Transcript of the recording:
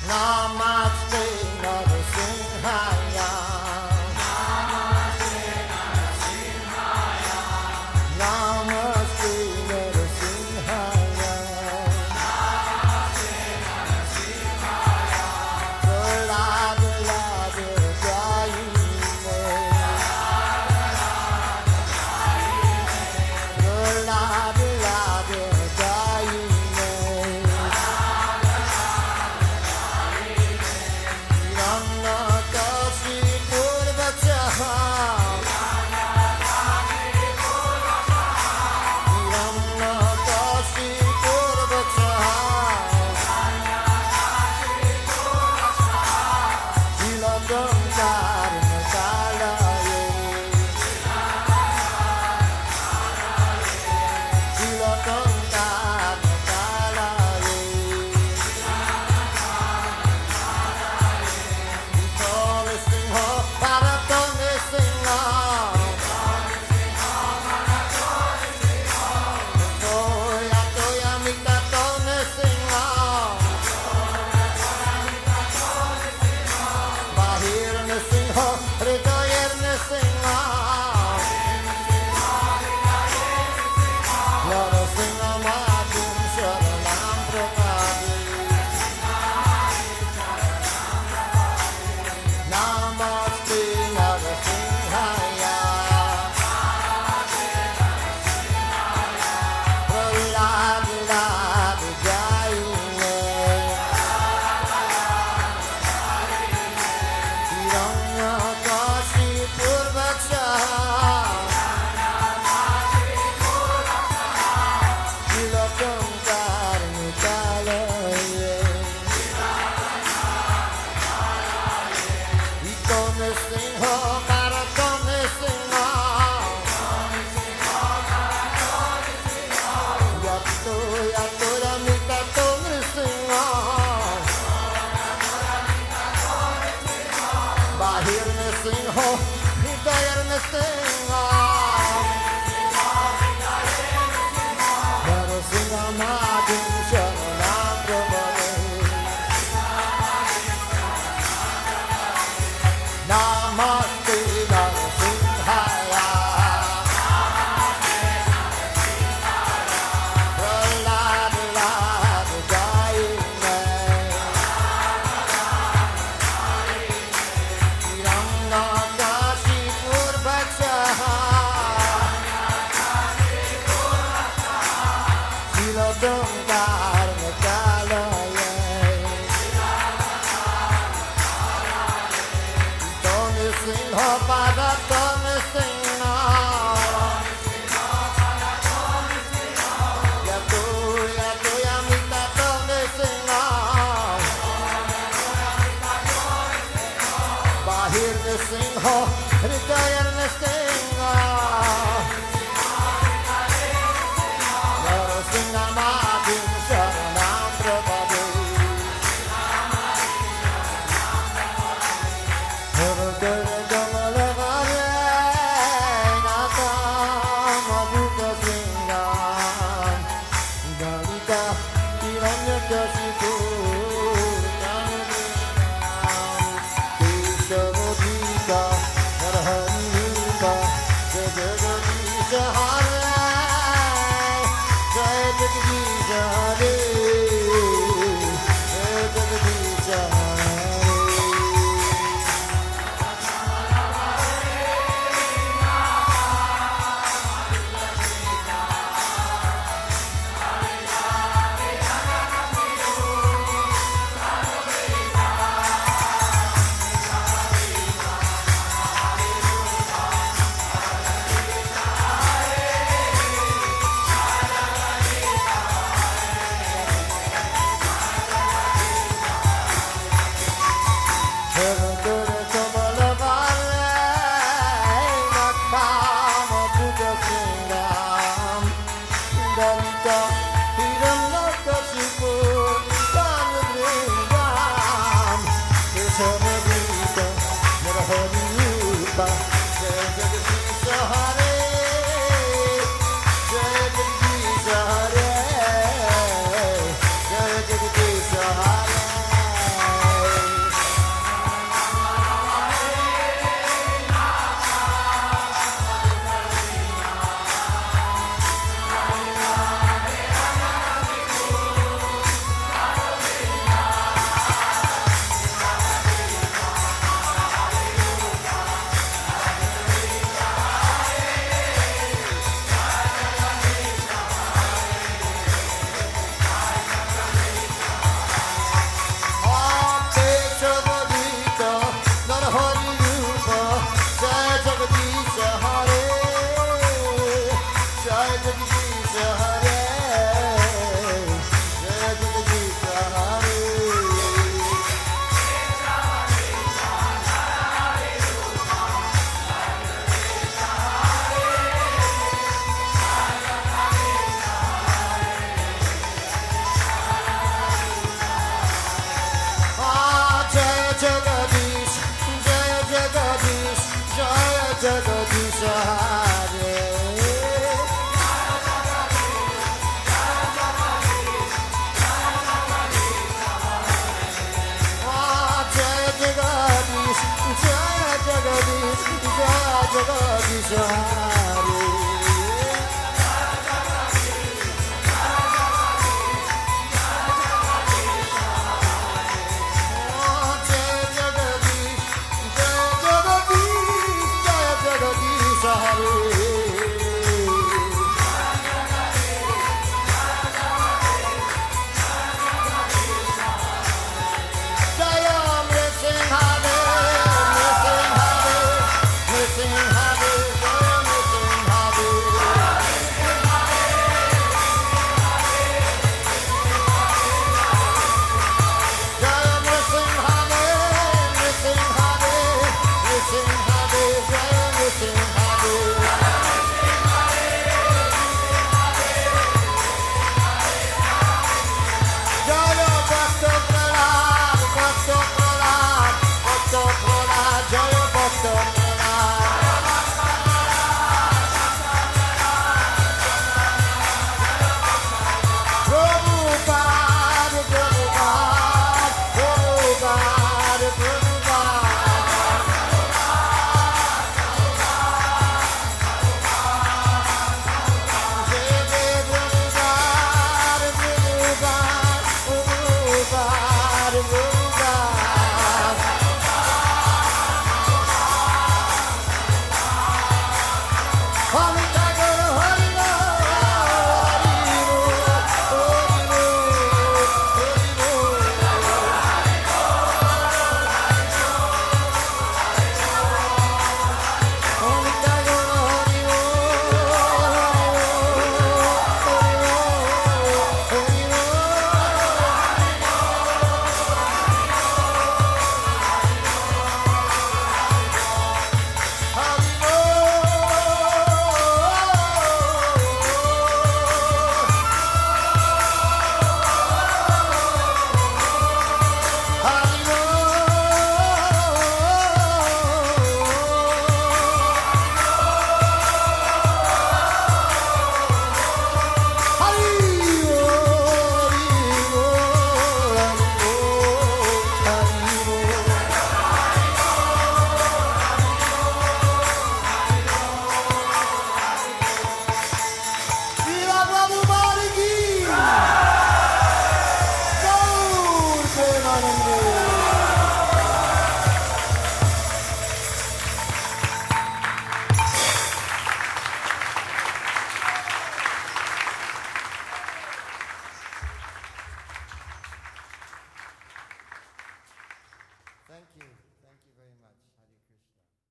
Namaste Narasimhaya. Namaste Narasimhaya. Prahlad Lad Jayine. Prahlad Lad Jayine. Hiranyakashipur Vachaha. Hiranyakashipur Vachaha. Shilakam Karnakalaye. Shilakam Karnakalaye. Tone Singha, Paratone Singha. Toya Toya Mita Tone Singha. Bahir Singha, Hridayar Singha. Narasingha Madhum Sharanam Prabhade. Namaste Narasimhaya. Prahlad Lad Jayine. Hiranyakashipur Vachaha. Shilakam Karnakalaye. Tone Singha, Paratone Singha. Yato Yato Ramita Tone Singha. Bahir Singha, Hridayar Singha. Narasingha Madhum Sharanam Prabhade. Namaste Narasimhaya. Prahlad Lad Jayine. Hiranyakashipur Vachaha. Shilakam Karnakalaye. Tone Singha, Paratone Singha. Yato Yato Yamita Tone Singha. Bahir Singha, Hridayar Singha. Narasingha Madhum Sharanam Prabhade. Hridayar Kamalagare Nata Madhuka Singam. Dalita Hiranyakashipur Janamrinam. Keshavodhika Naraharirupa. Jai Jagadisha Hare. Jai Jagadisha Hare. Jai Jagadisha Hare. Jai Hare